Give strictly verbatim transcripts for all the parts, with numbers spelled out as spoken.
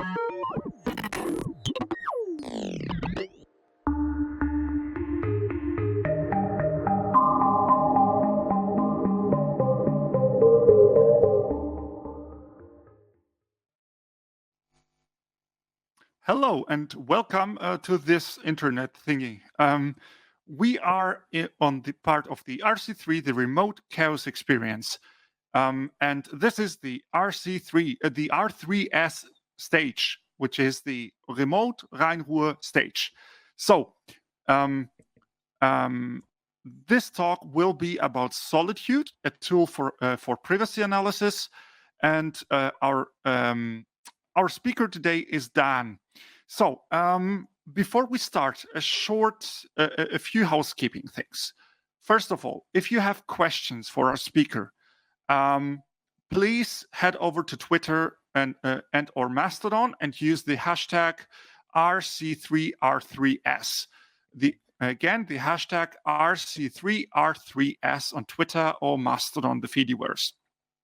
Hello and welcome uh, to this internet thingy. Um, we are i- on the part of the R C three, the Remote Chaos Experience. Um, and this is the R C three, uh, the R three S stage, which is the Remote Rhein-Ruhr stage. So um, um, this talk will be about Solitude, a tool for, uh, for privacy analysis. And uh, our, um, our speaker today is Dan. So um, before we start, a short, uh, a few housekeeping things. First of all, if you have questions for our speaker, um, please head over to Twitter and uh, and or Mastodon and use the hashtag R C three R three S. The again the hashtag R C three R three S on Twitter or Mastodon, the Fediverse.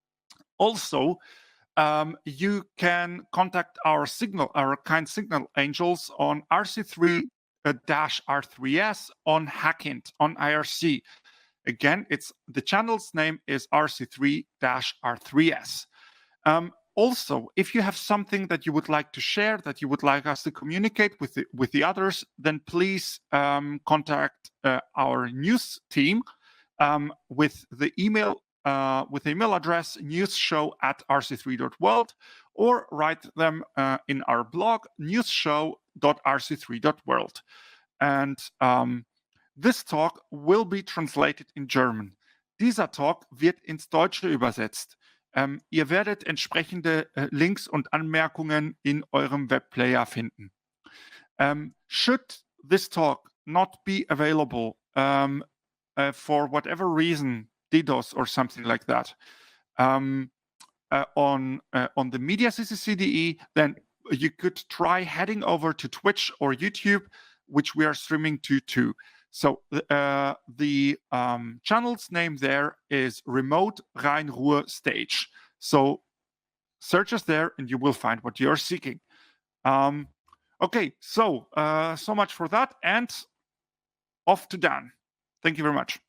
Also, um, you can contact our signal, our kind signal angels on R C three R three S on Hackint on I R C. Again, it's the channel's name is R C three R three S. Um, also, if you have something that you would like to share, that you would like us to communicate with the, with the others, then please um, contact uh, our news team um, with the email uh, with the email address newsshow at r c three dot world, or write them uh, in our blog newsshow dot r c three dot world. And um, this talk will be translated in German. Dieser Talk wird ins Deutsche übersetzt. Ähm, ihr werdet entsprechende äh, Links und Anmerkungen in eurem Webplayer finden. Um, should this talk not be available um, uh, for whatever reason, DDoS or something like that, um, uh, on uh, on the Media C C C D E, then you could try heading over to Twitch or YouTube, which we are streaming to too. So uh, the um, channel's name there is Remote Rhein-Ruhr Stage. So search us there and you will find what you're seeking. Um, okay, so uh, so much for that, and off to Dan. Thank you very much.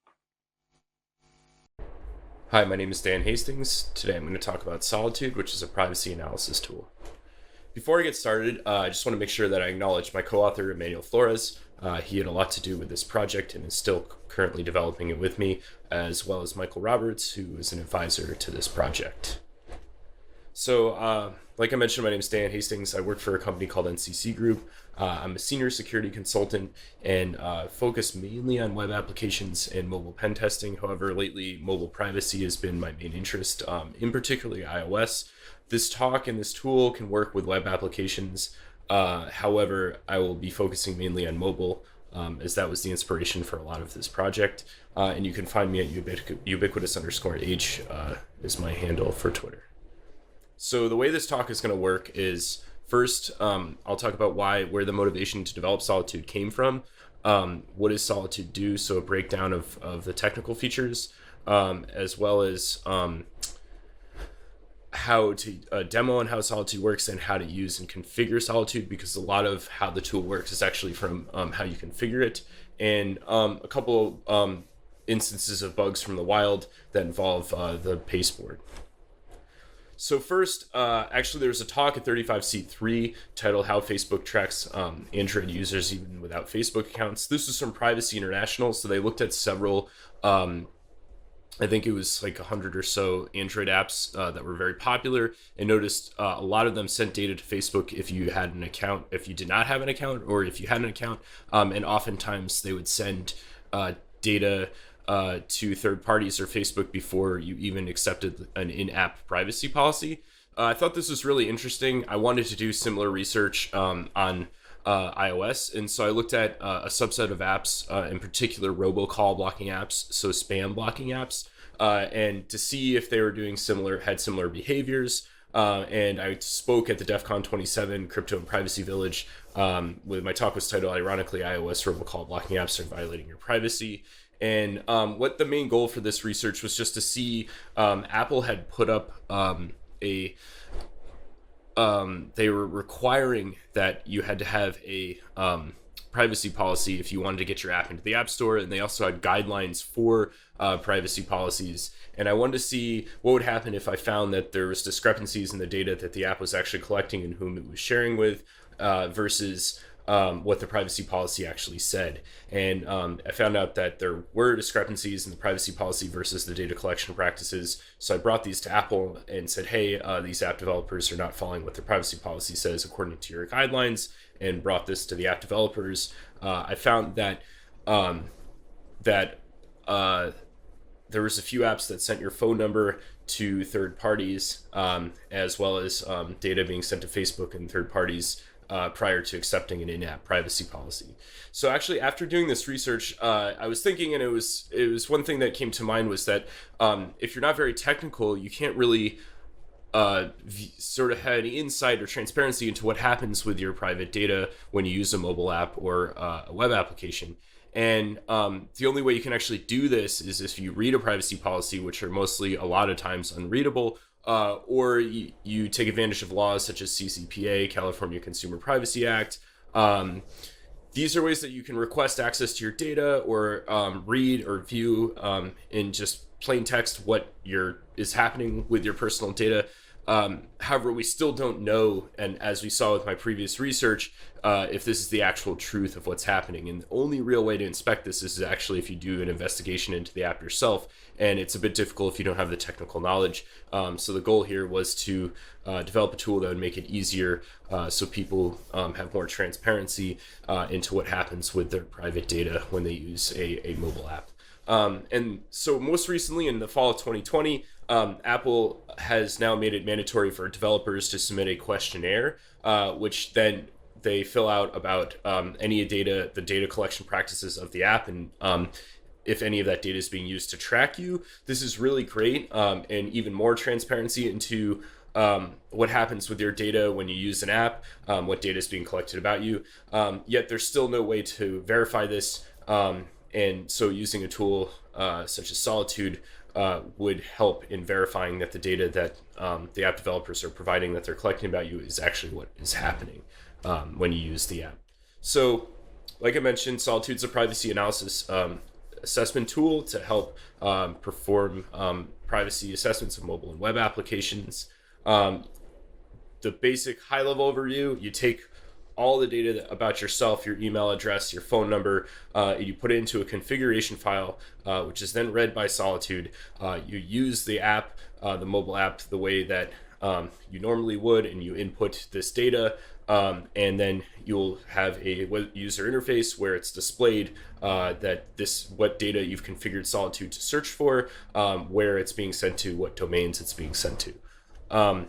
Hi, my name is Dan Hastings. Today I'm going to talk about Solitude, which is a privacy analysis tool. Before I get started, uh, I just want to make sure that I acknowledge my co-author, Emmanuel Flores. Uh, he had a lot to do with this project and is still currently developing it with me, as well as Michael Roberts, who is an advisor to this project. So, uh, like I mentioned, my name is Dan Hastings. I work for a company called N C C Group. Uh, I'm a senior security consultant and uh, focus mainly on web applications and mobile pen testing. However, lately, mobile privacy has been my main interest, um, in particularly iOS. This talk and this tool can work with web applications. Uh, however, I will be focusing mainly on mobile, um, as that was the inspiration for a lot of this project. Uh, and you can find me at ubiqu- ubiquitous underscore H uh, is my handle for Twitter. So the way this talk is going to work is, first, um, I'll talk about why, where the motivation to develop Solitude came from. Um, what does Solitude do? So a breakdown of, of the technical features, um, as well as um, how to uh, demo and how Solitude works and how to use and configure Solitude, because a lot of how the tool works is actually from um, how you configure it, and um, a couple um, instances of bugs from the wild that involve uh, the pasteboard. So first, uh, actually, there was a talk at thirty-five C three titled How Facebook Tracks um, Android Users Even Without Facebook Accounts. This was from Privacy International, so they looked at several, um, I think it was like one hundred or so Android apps uh, that were very popular, and noticed uh, a lot of them sent data to Facebook if you had an account, if you did not have an account, or if you had an account, um, and oftentimes they would send uh, data Uh, to third parties or Facebook before you even accepted an in-app privacy policy. Uh, I thought this was really interesting. I wanted to do similar research um, on uh, iOS, and so I looked at uh, a subset of apps, uh, in particular robocall blocking apps, so spam blocking apps, uh, and to see if they were doing similar, had similar behaviors. Uh, and I spoke at the DEF CON twenty-seven Crypto and Privacy Village. Um, with my talk was titled, ironically, iOS robocall blocking apps are violating your privacy. And um, what the main goal for this research was just to see, um, Apple had put up um, a um, they were requiring that you had to have a um, privacy policy if you wanted to get your app into the App Store, and they also had guidelines for uh, privacy policies. And I wanted to see what would happen if I found that there was discrepancies in the data that the app was actually collecting and whom it was sharing with, uh, versus um, what the privacy policy actually said. And um, I found out that there were discrepancies in the privacy policy versus the data collection practices. So I brought these to Apple and said, hey, uh, these app developers are not following what their privacy policy says according to your guidelines, and brought this to the app developers. Uh, I found that um, that uh, there was a few apps that sent your phone number to third parties, um, as well as um, data being sent to Facebook and third parties uh, prior to accepting an in-app privacy policy. So actually, after doing this research, uh, I was thinking, and it was it was one thing that came to mind was that um, if you're not very technical, you can't really uh, v- sort of have any insight or transparency into what happens with your private data when you use a mobile app or uh, a web application. And um, the only way you can actually do this is if you read a privacy policy, which are mostly a lot of times unreadable, uh, or you, you take advantage of laws such as C C P A, California Consumer Privacy Act. Um, these are ways that you can request access to your data, or um, read or view um, in just plain text what your is happening with your personal data. Um, however, we still don't know, and as we saw with my previous research, uh, if this is the actual truth of what's happening. And the only real way to inspect this is actually if you do an investigation into the app yourself, and it's a bit difficult if you don't have the technical knowledge. Um, so the goal here was to uh, develop a tool that would make it easier uh, so people um, have more transparency uh, into what happens with their private data when they use a, a mobile app. Um, and so most recently in the fall of twenty twenty, um, Apple has now made it mandatory for developers to submit a questionnaire, uh, which then they fill out about um, any data, the data collection practices of the app, and um, if any of that data is being used to track you. This is really great, um, and even more transparency into um, what happens with your data when you use an app, um, what data is being collected about you. Um, yet there's still no way to verify this. Um, And so using a tool uh, such as Solitude uh, would help in verifying that the data that um, the app developers are providing that they're collecting about you is actually what is happening um, when you use the app. So, like I mentioned, Solitude's a privacy analysis um, assessment tool to help um, perform um, privacy assessments of mobile and web applications. Um, the basic high-level overview, you take all the data about yourself, your email address, your phone number, uh, you put it into a configuration file, uh, which is then read by Solitude. Uh, you use the app, uh, the mobile app, the way that um, you normally would, and you input this data, um, and then you'll have a web user interface where it's displayed uh, that this what data you've configured Solitude to search for, um, where it's being sent to, what domains it's being sent to. Um,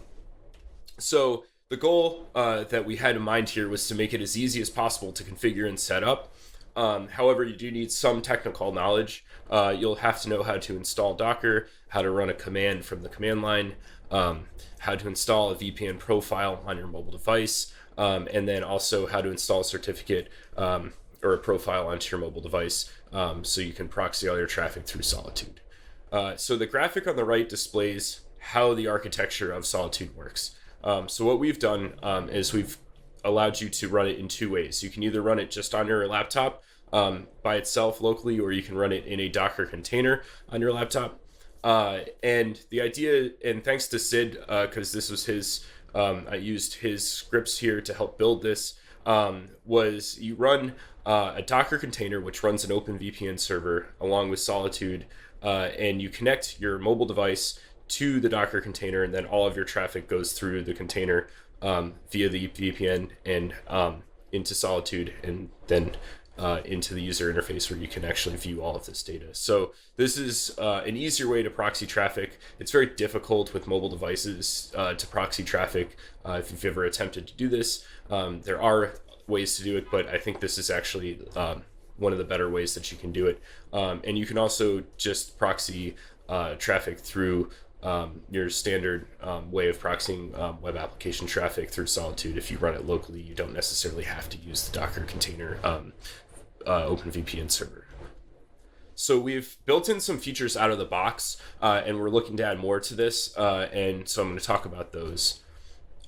so the goal uh, that we had in mind here was to make it as easy as possible to configure and set up. Um, however, you do need some technical knowledge. Uh, you'll have to know how to install Docker, how to run a command from the command line, um, how to install a V P N profile on your mobile device, um, and then also how to install a certificate um, or a profile onto your mobile device um, so you can proxy all your traffic through Solitude. Uh, so the graphic on the right displays how the architecture of Solitude works. Um, so what we've done um, is we've allowed you to run it in two ways. You can either run it just on your laptop um, by itself locally, or you can run it in a Docker container on your laptop. Uh, and the idea, and thanks to Sid, because uh, this was his, um, I used his scripts here to help build this, um, was you run uh, a Docker container, which runs an OpenVPN server along with Solitude, uh, and you connect your mobile device to the Docker container, and then all of your traffic goes through the container um, via the V P N and um, into Solitude, and then uh, into the user interface where you can actually view all of this data. So this is uh, an easier way to proxy traffic. It's very difficult with mobile devices uh, to proxy traffic. Uh, if you've ever attempted to do this, um, there are ways to do it, but I think this is actually um, one of the better ways that you can do it. Um, and you can also just proxy uh, traffic through Um, your standard um, way of proxying um, web application traffic through Solitude. If you run it locally, you don't necessarily have to use the Docker container um, uh, OpenVPN server. So we've built in some features out of the box, uh, and we're looking to add more to this, uh, and so I'm going to talk about those.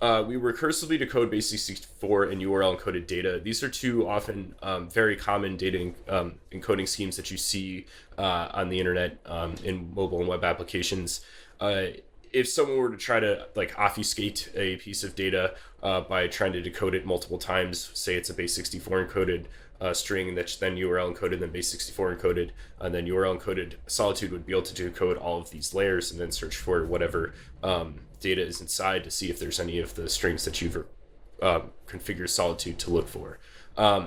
Uh, we recursively decode base sixty-four and U R L encoded data. These are two often um, very common data um, encoding schemes that you see uh, on the internet um, in mobile and web applications. Uh, if someone were to try to like obfuscate a piece of data uh, by trying to decode it multiple times, say it's a base sixty-four encoded uh, string that's then U R L encoded, then base sixty-four encoded, and then U R L encoded, Solitude would be able to decode all of these layers and then search for whatever um, data is inside to see if there's any of the strings that you've uh, configured Solitude to look for. Um,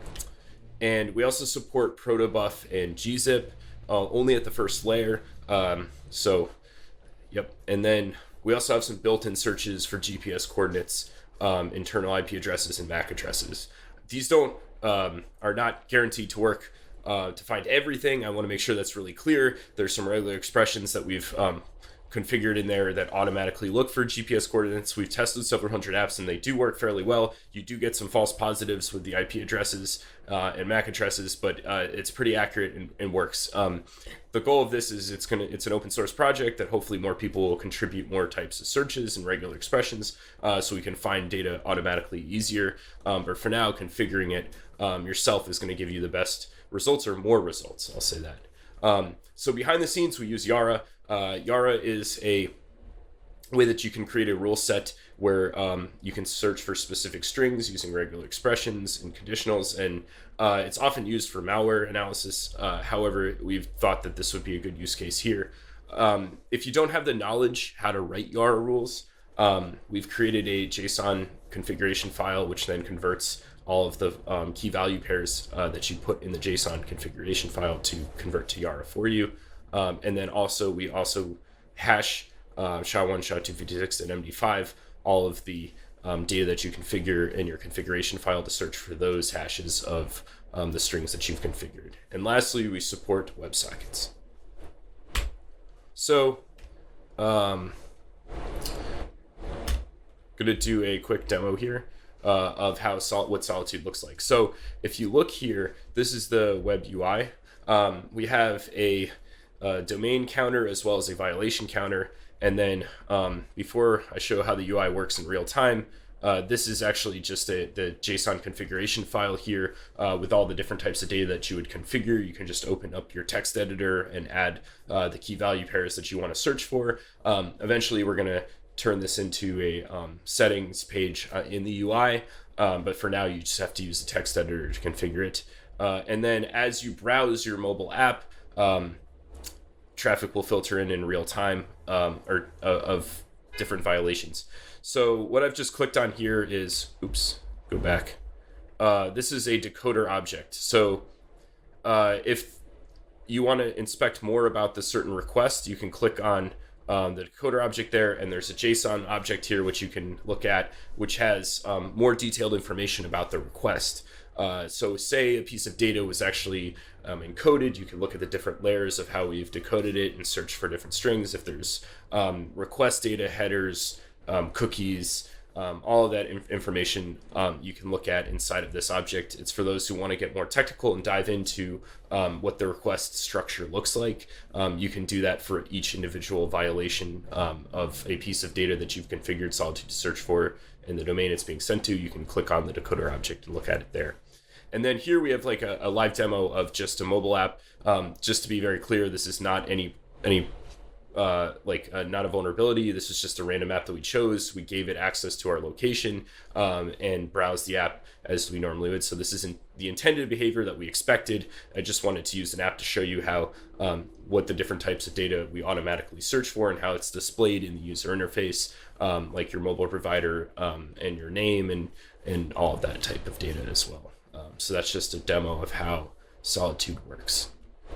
and we also support protobuf and gzip uh, only at the first layer. Um, so, yep. And then we also have some built-in searches for G P S coordinates, um, internal I P addresses, and M A C addresses. These don't um, are not guaranteed to work uh, to find everything. I want to make sure that's really clear. There's some regular expressions that we've um, configured in there that automatically look for G P S coordinates. We've tested several hundred apps and they do work fairly well. You do get some false positives with the I P addresses uh, and M A C addresses, but uh, it's pretty accurate and, and works. Um, the goal of this is it's gonna it's an open source project that hopefully more people will contribute more types of searches and regular expressions uh, so we can find data automatically easier. Um, but for now, configuring it um, yourself is going to give you the best results or more results. I'll say that. Um, so behind the scenes, we use Yara. Uh, Yara is a way that you can create a rule set where um, you can search for specific strings using regular expressions and conditionals, and uh, it's often used for malware analysis. Uh, however, we've thought that this would be a good use case here. Um, if you don't have the knowledge how to write Yara rules, um, we've created a JSON configuration file which then converts all of the um, key value pairs uh, that you put in the JSON configuration file to convert to Yara for you. Um, and then also we also hash uh, S H A one, S H A two fifty-six, and M D five, all of the um, data that you configure in your configuration file to search for those hashes of um, the strings that you've configured. And lastly, we support WebSockets. So, um, gonna do a quick demo here uh, of how Sol- what Solitude looks like. So if you look here, this is the web U I. Um, we have a Uh, domain counter as well as a violation counter, and then um, before I show how the U I works in real time, uh, this is actually just a, the JSON configuration file here uh, with all the different types of data that you would configure. You can just open up your text editor and add uh, the key value pairs that you want to search for. Um, eventually we're going to turn this into a um, settings page uh, in the U I, um, but for now you just have to use the text editor to configure it. Uh, and then as you browse your mobile app, um, traffic will filter in in real time um, or uh, of different violations. So what I've just clicked on here is, oops, go back. Uh, this is a decoder object. So uh, if you want to inspect more about the certain request, you can click on um, the decoder object there, and there's a JSON object here which you can look at, which has um, more detailed information about the request. Uh, so say a piece of data was actually um, encoded, you can look at the different layers of how we've decoded it and search for different strings. If there's um, request data, headers, um, cookies, um, all of that in- information um, you can look at inside of this object. It's for those who want to get more technical and dive into um, what the request structure looks like. Um, you can do that for each individual violation um, of a piece of data that you've configured Solitude to search for in the domain it's being sent to. You can click on the decoder object and look at it there. And then here we have like a, a live demo of just a mobile app. Um, just to be very clear, this is not any any uh, like uh, not a vulnerability. This is just a random app that we chose. We gave it access to our location um, and browsed the app as we normally would. So this isn't the intended behavior that we expected. I just wanted to use an app to show you how um, what the different types of data we automatically search for and how it's displayed in the user interface, um, like your mobile provider um, and your name and and all of that type of data as well. Um, so that's just a demo of how Solitude works.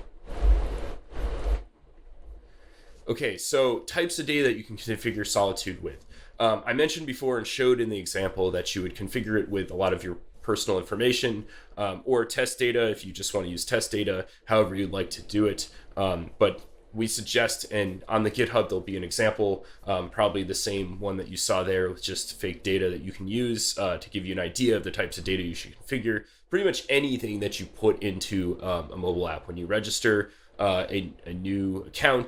Okay, so types of data that you can configure Solitude with. Um, I mentioned before and showed in the example that you would configure it with a lot of your personal information um, or test data if you just want to use test data, however you'd like to do it. Um, but we suggest, and on the GitHub there'll be an example, um, probably the same one that you saw there with just fake data that you can use uh, to give you an idea of the types of data you should configure. Pretty much anything that you put into um, a mobile app. When you register uh, a, a new account,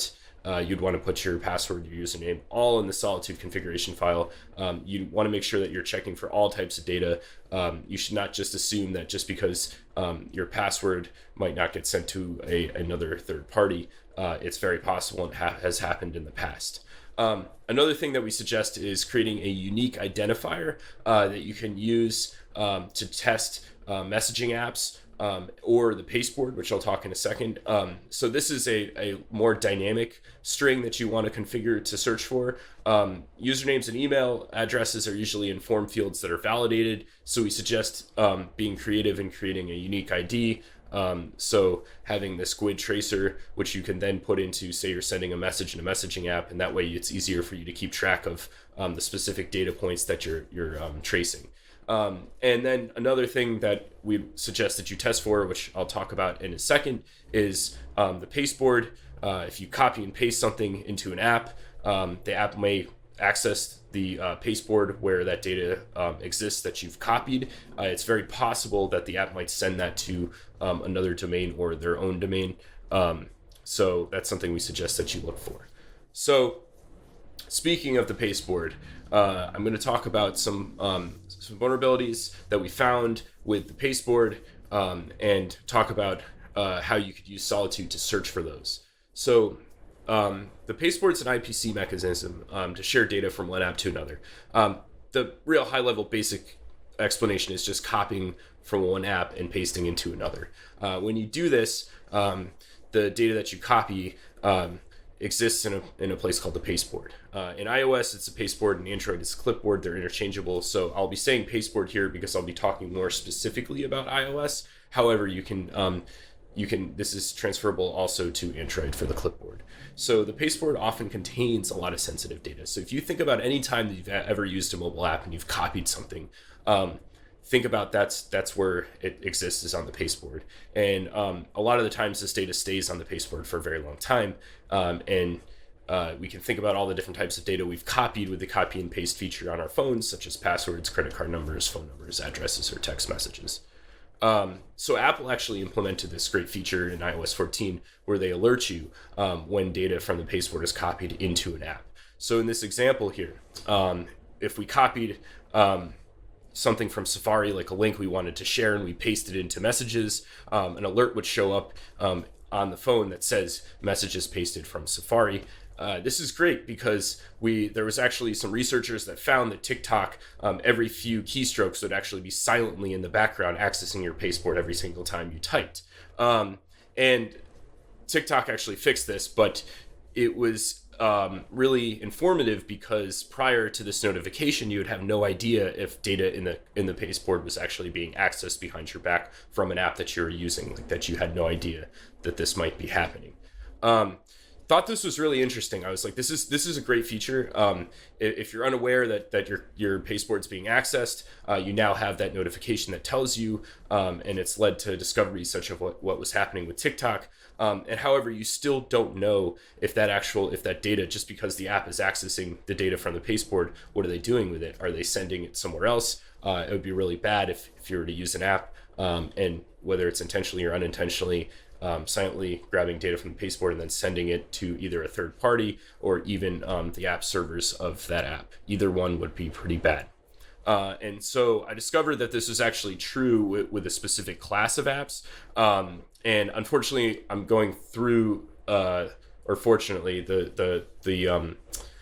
uh, you'd want to put your password, your username, all in the Solitude configuration file. Um, you want to make sure that you're checking for all types of data. Um, you should not just assume that just because um, your password might not get sent to a, another third party, uh, it's very possible and ha- has happened in the past. Um, another thing that we suggest is creating a unique identifier uh, that you can use um, to test uh, messaging apps um, or the pasteboard, which I'll talk in a second. Um, so this is a, a more dynamic string that you want to configure to search for. Um, usernames and email addresses are usually in form fields that are validated. So we suggest um, being creative and creating a unique I D. Um, so having this G U I D tracer, which you can then put into, say you're sending a message in a messaging app, and that way it's easier for you to keep track of um, the specific data points that you're you're um, tracing. Um, and then another thing that we suggest that you test for, which I'll talk about in a second, is um, the pasteboard. Uh, if you copy and paste something into an app, um, the app may access the uh, pasteboard where that data um, exists that you've copied. Uh, it's very possible that the app might send that to um, another domain or their own domain. Um, so that's something we suggest that you look for. So speaking of the pasteboard, uh, I'm going to talk about some, um, some vulnerabilities that we found with the pasteboard um, and talk about uh, how you could use Solitude to search for those. So Um, the pasteboard's an I P C mechanism um, to share data from one app to another. Um, the real high-level basic explanation is just copying from one app and pasting into another. Uh, when you do this, um, the data that you copy um, exists in a, in a place called the pasteboard. Uh, in iOS, it's a pasteboard, and Android, it's a clipboard. They're interchangeable. So I'll be saying pasteboard here because I'll be talking more specifically about iOS. However, you can um, you can this is transferable also to Android for the clipboard. So the pasteboard often contains a lot of sensitive data. So if you think about any time that you've ever used a mobile app and you've copied something, um, think about that's that's where it exists, is on the pasteboard. And um, a lot of the times this data stays on the pasteboard for a very long time. Um, and uh, we can think about all the different types of data we've copied with the copy and paste feature on our phones, such as passwords, credit card numbers, phone numbers, addresses, or text messages. Um, so Apple actually implemented this great feature in i O S fourteen where they alert you um, when data from the pasteboard is copied into an app. So in this example here, um, if we copied um, something from Safari, like a link we wanted to share, and we pasted it into messages, um, an alert would show up um, on the phone that says messages pasted from Safari. Uh, this is great because we there was actually some researchers that found that TikTok, um, every few keystrokes would actually be silently in the background accessing your pasteboard every single time you typed. Um, and TikTok actually fixed this, but it was um, really informative because prior to this notification, you would have no idea if data in the in the pasteboard was actually being accessed behind your back from an app that you were using, like that you had no idea that this might be happening. Um, Thought this was really interesting. I was like, this is this is a great feature. Um, if you're unaware that that your your pasteboard's being accessed, uh, you now have that notification that tells you, um, and it's led to discoveries such of what, what was happening with TikTok. Um, and however, you still don't know if that actual if that data, just because the app is accessing the data from the pasteboard, what are they doing with it? Are they sending it somewhere else? Uh, it would be really bad if if you were to use an app, um, and whether it's intentionally or unintentionally, Um, silently grabbing data from the pasteboard and then sending it to either a third party or even um, the app servers of that app. Either one would be pretty bad. Uh, and so I discovered that this is actually true with, with a specific class of apps. Um, and unfortunately, I'm going through, uh, or fortunately, the the the um,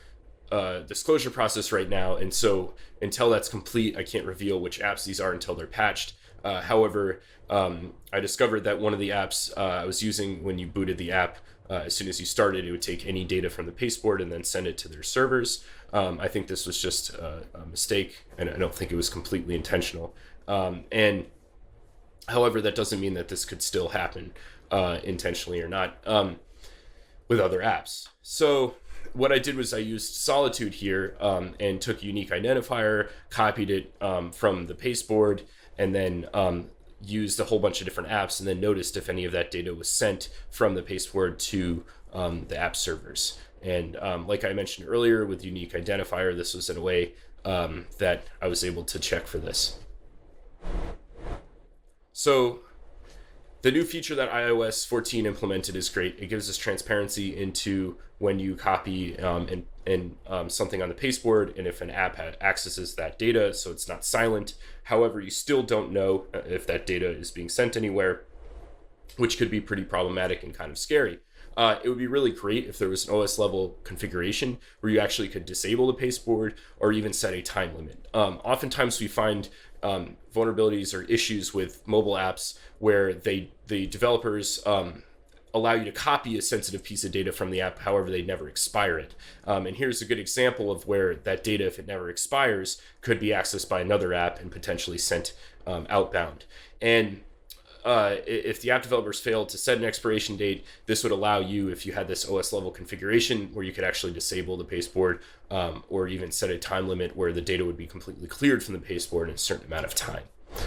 uh, disclosure process right now. And so until that's complete, I can't reveal which apps these are until they're patched. Uh, however, um, I discovered that one of the apps uh, I was using when you booted the app, uh, as soon as you started, it would take any data from the pasteboard and then send it to their servers. Um, I think this was just a, a mistake, and I don't think it was completely intentional. Um, and however, that doesn't mean that this could still happen uh, intentionally or not um, with other apps. So what I did was I used Solitude here um, and took a unique identifier, copied it um, from the pasteboard, and then um, used a whole bunch of different apps, and then noticed if any of that data was sent from the pasteboard to um, the app servers. And um, like I mentioned earlier with unique identifier, this was in a way um, that I was able to check for this. So the new feature that iOS fourteen implemented is great. It gives us transparency into when you copy um, and, and um, something on the pasteboard, and if an app ha- accesses that data, so it's not silent. However, you still don't know if that data is being sent anywhere, which could be pretty problematic and kind of scary. Uh, it would be really great if there was an O S level configuration where you actually could disable the pasteboard or even set a time limit. Um, oftentimes we find um, vulnerabilities or issues with mobile apps where they the developers um, allow you to copy a sensitive piece of data from the app, however they never expire it. Um, and here's a good example of where that data, if it never expires, could be accessed by another app and potentially sent um, outbound. And Uh, if the app developers failed to set an expiration date, this would allow you, if you had this O S level configuration where you could actually disable the pasteboard um, or even set a time limit where the data would be completely cleared from the pasteboard in a certain amount of time.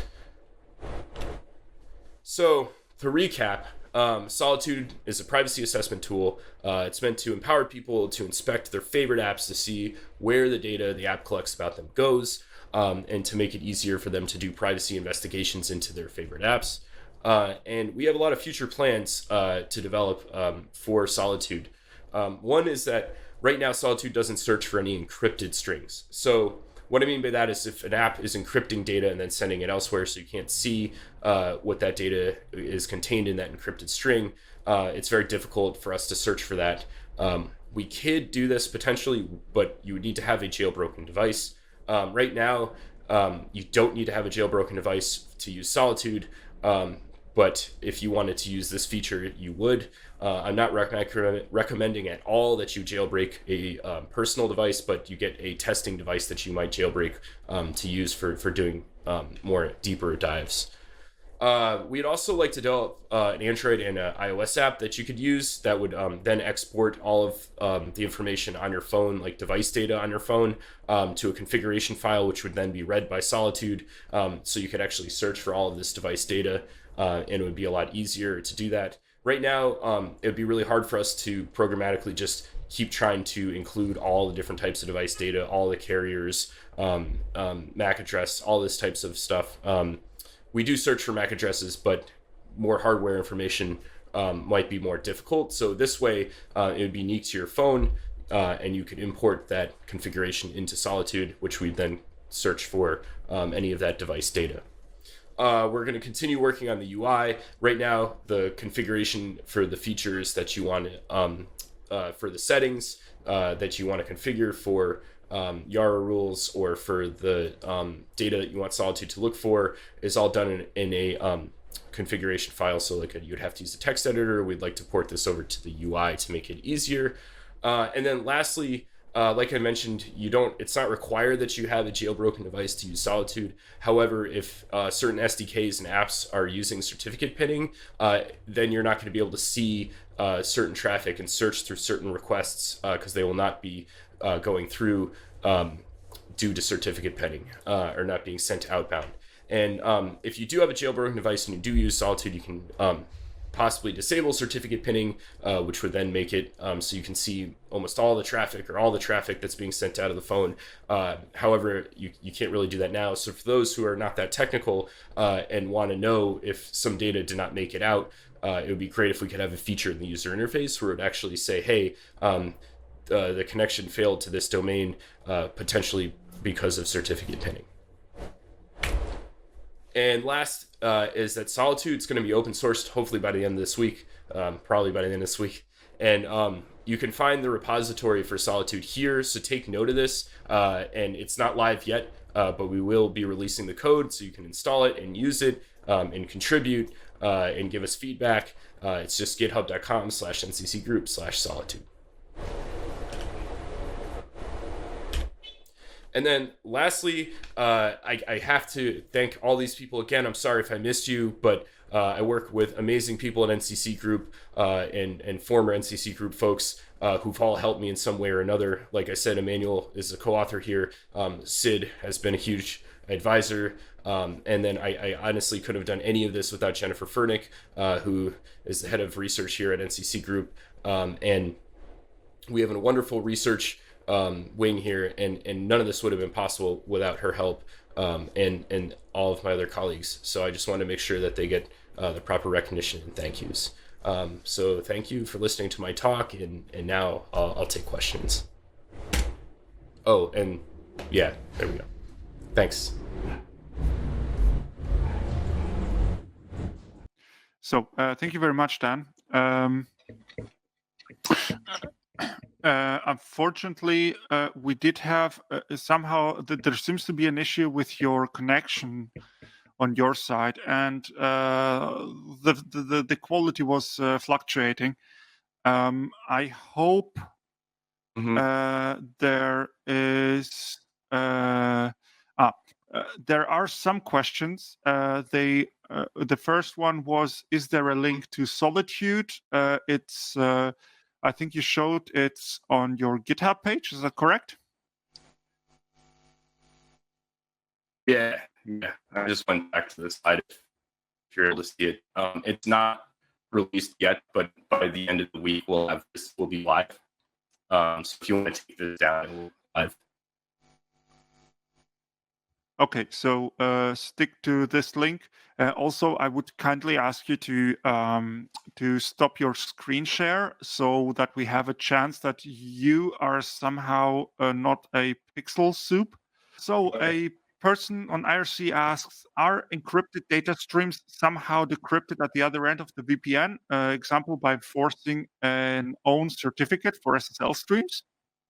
So to recap, um, Solitude is a privacy assessment tool. Uh, it's meant to empower people to inspect their favorite apps to see where the data the app collects about them goes, um, and to make it easier for them to do privacy investigations into their favorite apps. Uh, and we have a lot of future plans uh, to develop um, for Solitude. Um, one is that right now Solitude doesn't search for any encrypted strings. So what I mean by that is if an app is encrypting data and then sending it elsewhere so you can't see uh, what that data is contained in that encrypted string, uh, it's very difficult for us to search for that. Um, we could do this potentially, but you would need to have a jailbroken device. Um, right now, um, you don't need to have a jailbroken device to use Solitude. Um, But if you wanted to use this feature, you would. Uh, I'm not rec- recommending at all that you jailbreak a um, personal device, but you get a testing device that you might jailbreak um, to use for, for doing um, more deeper dives. Uh, we'd also like to develop uh, an Android and an iOS app that you could use that would um, then export all of um, the information on your phone, like device data on your phone, um, to a configuration file, which would then be read by Solitude. Um, so you could actually search for all of this device data. Uh, and it would be a lot easier to do that. Right now, um, it would be really hard for us to programmatically just keep trying to include all the different types of device data, all the carriers, um, um, M A C address, all this types of stuff. Um, we do search for M A C addresses, but more hardware information um, might be more difficult. So this way, uh, it would be unique to your phone, uh, and you could import that configuration into Solitude, which we'd then search for um, any of that device data. Uh, we're going to continue working on the U I. Right now, the configuration for the features that you want to, um, uh, for the settings uh, that you want to configure for um, Yara rules or for the um, data that you want Solitude to look for is all done in, in a um, configuration file. So like a, you'd have to use a text editor. We'd like to port this over to the U I to make it easier. Uh, and then lastly, Uh, like I mentioned, you don't. It's not required that you have a jailbroken device to use Solitude. However, if uh, certain S D Ks and apps are using certificate pinning, uh, then you're not going to be able to see uh, certain traffic and search through certain requests because uh, they will not be uh, going through um, due to certificate pinning uh, or not being sent outbound. And um, if you do have a jailbroken device and you do use Solitude, you can um, possibly disable certificate pinning, uh, which would then make it um, so you can see almost all the traffic or all the traffic that's being sent out of the phone. Uh, however, you, you can't really do that now. So for those who are not that technical uh, and want to know if some data did not make it out, uh, it would be great if we could have a feature in the user interface where it would actually say, hey, um, uh, the connection failed to this domain, uh, potentially because of certificate pinning. And last uh, is that Solitude is going to be open sourced hopefully by the end of this week, um, probably by the end of this week. And um, you can find the repository for Solitude here, so take note of this. Uh, and it's not live yet, uh, but we will be releasing the code so you can install it and use it um, and contribute uh, and give us feedback. Uh, it's just github.com slash ncc group slash solitude. And then lastly, uh, I, I have to thank all these people again. I'm sorry if I missed you, but uh, I work with amazing people at N C C Group uh, and, and former N C C Group folks uh, who've all helped me in some way or another. Like I said, Emmanuel is a co-author here. Um, Sid has been a huge advisor. Um, and then I, I honestly couldn't have done any of this without Jennifer Furnick, uh, who is the head of research here at N C C Group. Um, and we have a wonderful research Um, wing here, and and none of this would have been possible without her help. um, and and all of my other colleagues. So I just want to make sure that they get uh, the proper recognition and thank yous. Um, so thank you for listening to my talk, and and now I'll, I'll take questions. Oh, and yeah, there we go. Thanks. So uh, thank you very much, Dan. Um, uh, unfortunately, uh, we did have uh, somehow th- there seems to be an issue with your connection on your side, and uh, the, the the quality was uh, fluctuating. Um, I hope Mm-hmm. uh, there is uh, ah, uh, there are some questions. Uh, they uh, the first one was: is there a link to Solitude? Uh, it's uh, I think you showed it's on your GitHub page. Is that correct? Yeah, yeah. I just went back to the slide if you're able to see it. Um, it's not released yet, but by the end of the week, we'll have this will be live. Um, so if you want to take this down, it will be live. Okay, so uh, stick to this link. Uh, also, I would kindly ask you to um, to stop your screen share so that we have a chance that you are somehow uh, not a pixel soup. So Okay. a person on I R C asks, are encrypted data streams somehow decrypted at the other end of the V P N? Uh, example, by forcing an own certificate for S S L streams?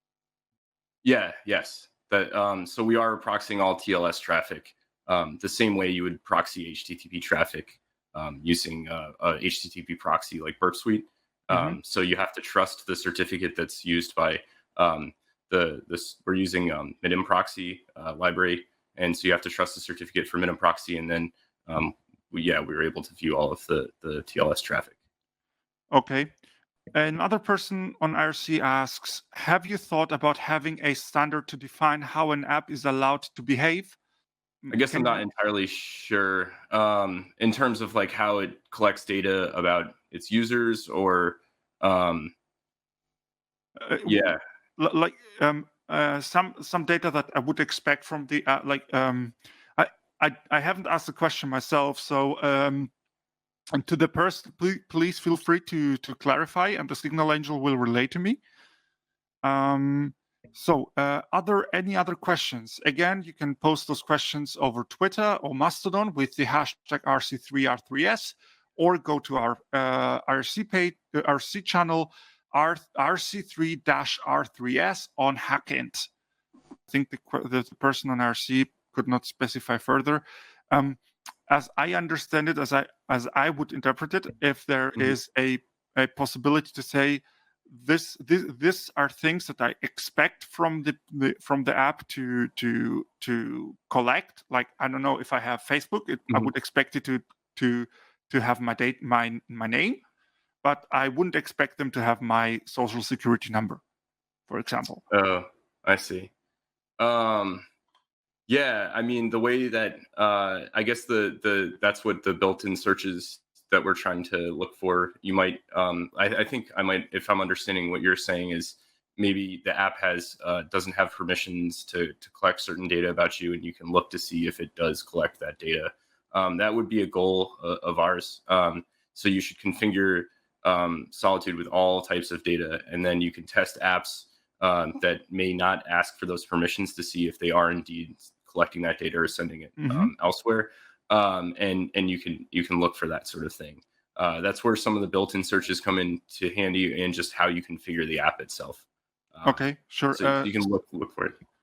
Yeah, yes. That um, so we are proxying all T L S traffic um, the same way you would proxy H T T P traffic um, using uh, a H T T P proxy like Burp Suite. Um, Mm-hmm. So you have to trust the certificate that's used by um, the this. We're using um, Minim proxy uh, library, and so you have to trust the certificate for Minim proxy, and then um, we, yeah, we were able to view all of the the T L S traffic. Okay. Another person on I R C asks, have you thought about having a standard to define how an app is allowed to behave? I guess Can I'm not you, entirely sure um, in terms of like how it collects data about its users, or um, uh, yeah, l- like um, uh, some some data that I would expect from the uh, like um, I, I I haven't asked the question myself, so um, and to the person, please, please feel free to to clarify, and the Signal Angel will relay to me. Um, so, uh, are there any other questions? Again, you can post those questions over Twitter or Mastodon with the hashtag R C three R three S, or go to our uh, R C page, uh, R C channel, R, RC3-R three S on Hackint. I think the, the person on R C could not specify further. Um, as I understand it, as I as I would interpret it, if there mhm. is a a possibility to say this this this are things that I expect from the, the from the app to to to collect. Like, I don't know, if I have Facebook, it, I Mhm. would expect it to to to have my date my my name, but I wouldn't expect them to have my social security number, for example. Oh, I see. Um, yeah, I mean the way that uh, I guess the the that's what the built-in searches that we're trying to look for. You might, um, I, I think I might, if I'm understanding what you're saying, is maybe the app has uh, doesn't have permissions to to collect certain data about you, and you can look to see if it does collect that data. Um, that would be a goal uh, of ours. Um, so you should configure um, Solitude with all types of data, and then you can test apps um, that may not ask for those permissions to see if they are indeed collecting that data or sending it Mm-hmm. um, elsewhere. Um, and and you can you can look for that sort of thing. Uh, that's where some of the built-in searches come into handy, and just how you configure the app itself. Um, Okay, sure. so Uh, you can look look for it.